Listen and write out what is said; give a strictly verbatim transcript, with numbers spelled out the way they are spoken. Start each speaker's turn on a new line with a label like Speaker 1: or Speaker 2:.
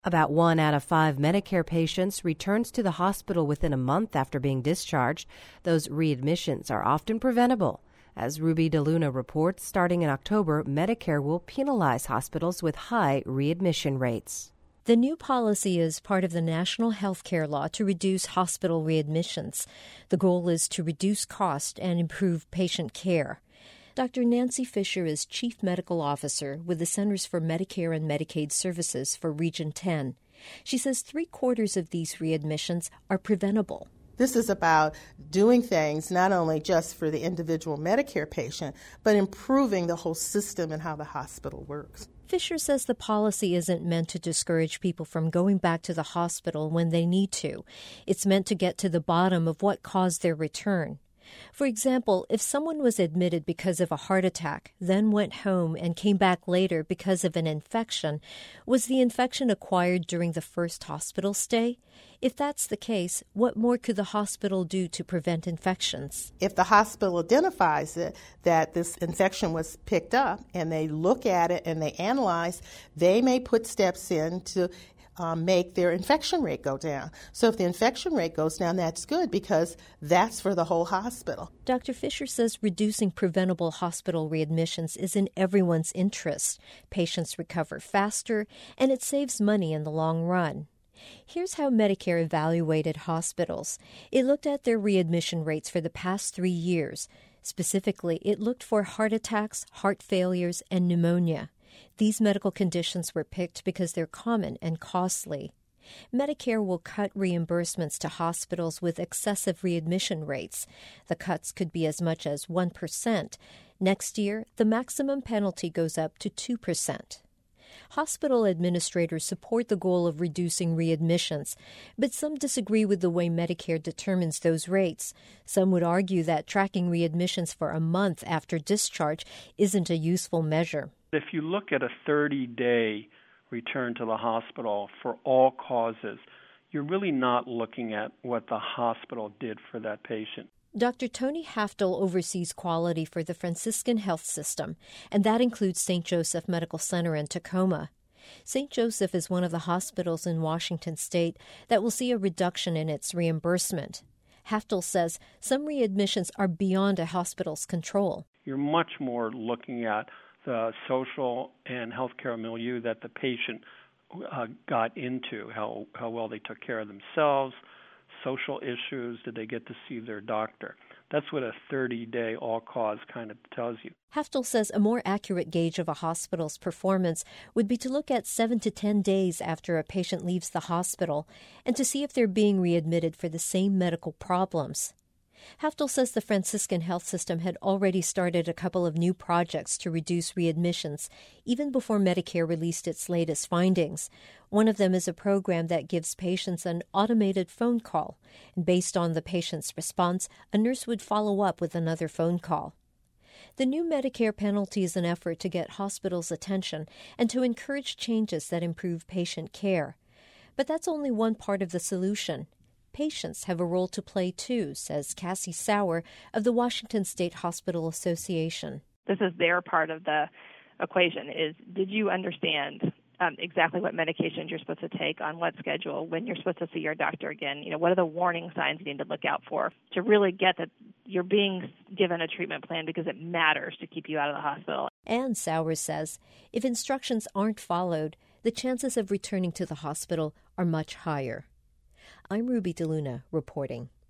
Speaker 1: About one out of five Medicare patients returns to the hospital within a month after being discharged. Those readmissions are often preventable. As Ruby DeLuna reports, starting in October, Medicare will penalize hospitals with high readmission rates.
Speaker 2: The new policy is part of the national health care law to reduce hospital readmissions. The goal is to reduce cost and improve patient care. Doctor Nancy Fisher is Chief Medical Officer with the Centers for Medicare and Medicaid Services for Region ten. She says three-quarters of these readmissions are preventable.
Speaker 3: This is about doing things not only just for the individual Medicare patient, but improving the whole system and how the hospital works.
Speaker 2: Fisher says the policy isn't meant to discourage people from going back to the hospital when they need to. It's meant to get to the bottom of what caused their return. For example, if someone was admitted because of a heart attack, then went home and came back later because of an infection, was the infection acquired during the first hospital stay? If that's the case, what more could the hospital do to prevent infections?
Speaker 3: If the hospital identifies it, that this infection was picked up, and they look at it and they analyze, they may put steps in to Um, make their infection rate go down. So if the infection rate goes down, that's good because that's for the whole hospital.
Speaker 2: Doctor Fisher says reducing preventable hospital readmissions is in everyone's interest. Patients recover faster, and it saves money in the long run. Here's how Medicare evaluated hospitals. It looked at their readmission rates for the past three years. Specifically, it looked for heart attacks, heart failures, and pneumonia. These medical conditions were picked because they're common and costly. Medicare will cut reimbursements to hospitals with excessive readmission rates. The cuts could be as much as one percent. Next year, the maximum penalty goes up to two percent. Hospital administrators support the goal of reducing readmissions, but some disagree with the way Medicare determines those rates. Some would argue that tracking readmissions for a month after discharge isn't a useful measure.
Speaker 4: If you look at a thirty-day return to the hospital for all causes, you're really not looking at what the hospital did for that patient.
Speaker 2: Doctor Tony Haftel oversees quality for the Franciscan Health System, and that includes Saint Joseph Medical Center in Tacoma. Saint Joseph is one of the hospitals in Washington state that will see a reduction in its reimbursement. Haftel says some readmissions are beyond a hospital's control.
Speaker 4: You're much more looking at the social and healthcare milieu that the patient uh, got into, how, how well they took care of themselves, social issues, did they get to see their doctor. That's what a thirty-day all-cause kind of tells you.
Speaker 2: Haftel says a more accurate gauge of a hospital's performance would be to look at seven to ten days after a patient leaves the hospital and to see if they're being readmitted for the same medical problems. Haftel says the Franciscan Health System had already started a couple of new projects to reduce readmissions, even before Medicare released its latest findings. One of them is a program that gives patients an automated phone call, and based on the patient's response, a nurse would follow up with another phone call. The new Medicare penalty is an effort to get hospitals' attention and to encourage changes that improve patient care. But that's only one part of the solution. Patients have a role to play, too, says Cassie Sauer of the Washington State Hospital Association.
Speaker 5: This is their part of the equation, is did you understand um, exactly what medications you're supposed to take, on what schedule, when you're supposed to see your doctor again? You know, what are the warning signs you need to look out for to really get that you're being given a treatment plan because it matters to keep you out of the hospital.
Speaker 2: And Sauer says if instructions aren't followed, the chances of returning to the hospital are much higher. I'm Ruby DeLuna reporting.